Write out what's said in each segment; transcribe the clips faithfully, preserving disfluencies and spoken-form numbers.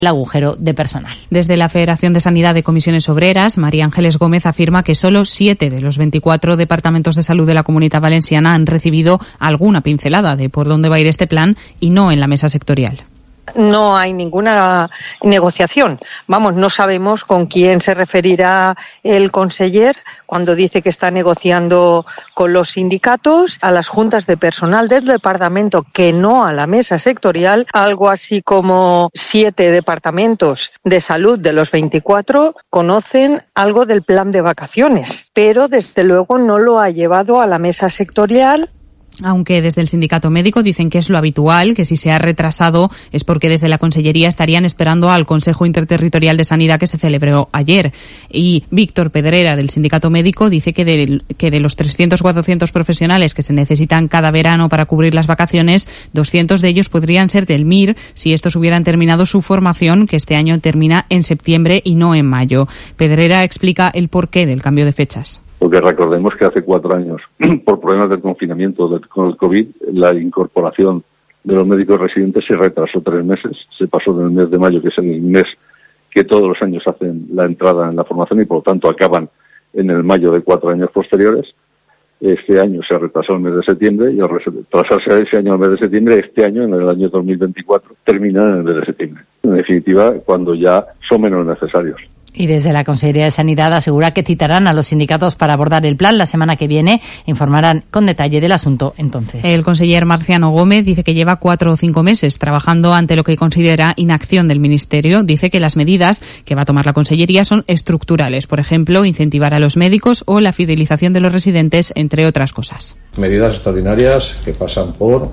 el agujero de personal. Desde la Federación de Sanidad de Comisiones Obreras, María Ángeles Gómez afirma que solo siete de los veinticuatro departamentos de salud de la Comunidad Valenciana han recibido alguna pincelada de por dónde va a ir este plan y no en la mesa sectorial. No hay ninguna negociación. Vamos, no sabemos con quién se referirá el conseller cuando dice que está negociando con los sindicatos, a las juntas de personal del departamento, que no a la mesa sectorial. Algo así como siete departamentos de salud de los veinticuatro conocen algo del plan de vacaciones, pero desde luego no lo ha llevado a la mesa sectorial. Aunque desde el sindicato médico dicen que es lo habitual, que si se ha retrasado es porque desde la Consellería estarían esperando al Consejo Interterritorial de Sanidad que se celebró ayer. Y Víctor Pedrera, del sindicato médico, dice que de, que de los trescientos o cuatrocientos profesionales que se necesitan cada verano para cubrir las vacaciones, doscientos de ellos podrían ser del M I R si estos hubieran terminado su formación, que este año termina en septiembre y no en mayo. Pedrera explica el porqué del cambio de fechas. Porque recordemos que hace cuatro años, por problemas del confinamiento del, con el COVID, la incorporación de los médicos residentes se retrasó tres meses. Se pasó del mes de mayo, que es el mes que todos los años hacen la entrada en la formación y por lo tanto acaban en el mayo de cuatro años posteriores. Este año se retrasó el mes de septiembre y al retrasarse ese año el mes de septiembre, este año, en el año dos mil veinticuatro, termina en el mes de septiembre. En definitiva, cuando ya son menos necesarios. Y desde la Consejería de Sanidad asegura que citarán a los sindicatos para abordar el plan la semana que viene. Informarán con detalle del asunto entonces. El conseller Marciano Gómez dice que lleva cuatro o cinco meses trabajando ante lo que considera inacción del Ministerio. Dice que las medidas que va a tomar la Consellería son estructurales. Por ejemplo, incentivar a los médicos o la fidelización de los residentes, entre otras cosas. Medidas extraordinarias que pasan por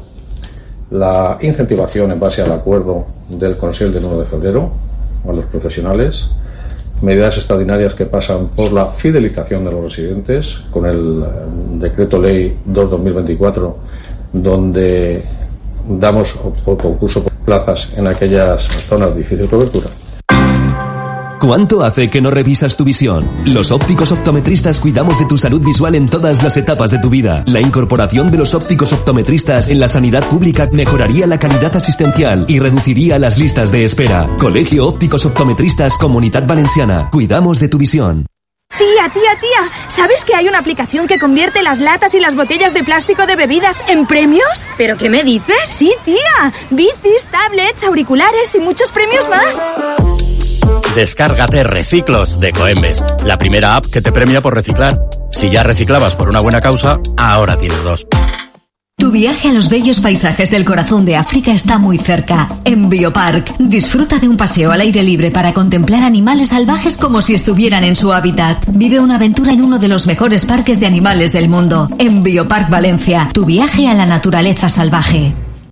la incentivación en base al acuerdo del Consejo del uno de febrero a los profesionales. Medidas extraordinarias que pasan por la fidelización de los residentes con el decreto ley dos barra dos mil veinticuatro, donde damos por concurso plazas en aquellas zonas de difícil cobertura. ¿Cuánto hace que no revisas tu visión? Los ópticos optometristas cuidamos de tu salud visual en todas las etapas de tu vida. La incorporación de los ópticos optometristas en la sanidad pública mejoraría la calidad asistencial y reduciría las listas de espera. Colegio Ópticos Optometristas Comunidad Valenciana. Cuidamos de tu visión. Tía, tía, tía, ¿sabes que hay una aplicación que convierte las latas y las botellas de plástico de bebidas en premios? ¿Pero qué me dices? Sí, tía, bicis, tablets, auriculares y muchos premios más. Descárgate Reciclos de Coembes, la primera app que te premia por reciclar. Si ya reciclabas por una buena causa, ahora tienes dos. Tu viaje a los bellos paisajes del corazón de África está muy cerca. En Biopark, disfruta de un paseo al aire libre para contemplar animales salvajes como si estuvieran en su hábitat. Vive una aventura en uno de los mejores parques de animales del mundo. En Biopark Valencia, tu viaje a la naturaleza salvaje.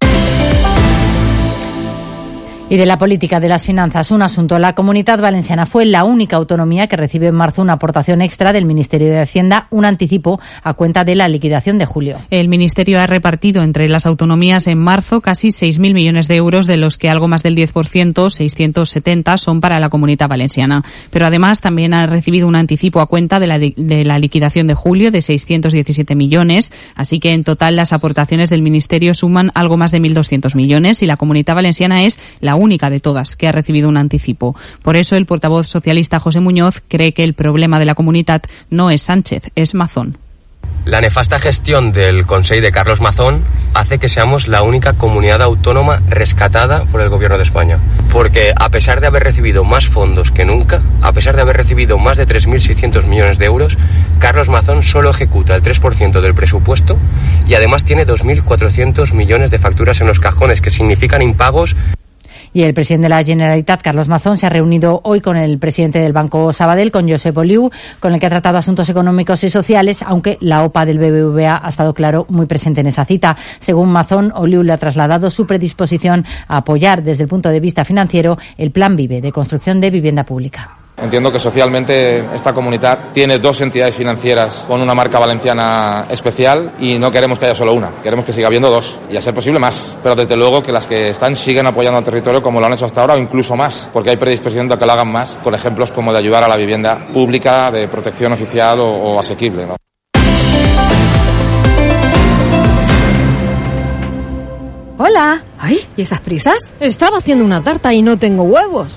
Y de la política de las finanzas, un asunto. La Comunidad Valenciana fue la única autonomía que recibió en marzo una aportación extra del Ministerio de Hacienda, un anticipo a cuenta de la liquidación de julio. El Ministerio ha repartido entre las autonomías en marzo casi seis mil millones de euros, de los que algo más del diez por ciento, seiscientos setenta, son para la Comunidad Valenciana. Pero además también ha recibido un anticipo a cuenta de la, de la liquidación de julio de seiscientos diecisiete millones, así que en total las aportaciones del Ministerio suman algo más de mil doscientos millones y la Comunidad Valenciana es la única de todas que ha recibido un anticipo. Por eso el portavoz socialista José Muñoz cree que el problema de la comunidad no es Sánchez, es Mazón. La nefasta gestión del Consell de Carlos Mazón hace que seamos la única comunidad autónoma rescatada por el Gobierno de España. Porque a pesar de haber recibido más fondos que nunca, a pesar de haber recibido más de tres mil seiscientos millones de euros, Carlos Mazón solo ejecuta el tres por ciento del presupuesto y además tiene dos mil cuatrocientos millones de facturas en los cajones, que significan impagos. Y el presidente de la Generalitat, Carlos Mazón, se ha reunido hoy con el presidente del Banco Sabadell, con Josep Oliu, con el que ha tratado asuntos económicos y sociales, aunque la O P A del B B V A ha estado, claro, muy presente en esa cita. Según Mazón, Oliu le ha trasladado su predisposición a apoyar desde el punto de vista financiero el Plan Vive de construcción de vivienda pública. Entiendo que socialmente esta comunidad tiene dos entidades financieras con una marca valenciana especial y no queremos que haya solo una, queremos que siga habiendo dos y a ser posible más, pero desde luego que las que están siguen apoyando al territorio como lo han hecho hasta ahora o incluso más, porque hay predisposición de que lo hagan más, con ejemplos como de ayudar a la vivienda pública de protección oficial o, o asequible, ¿no? Hola. Ay, ¿y estas prisas? Estaba haciendo una tarta y no tengo huevos.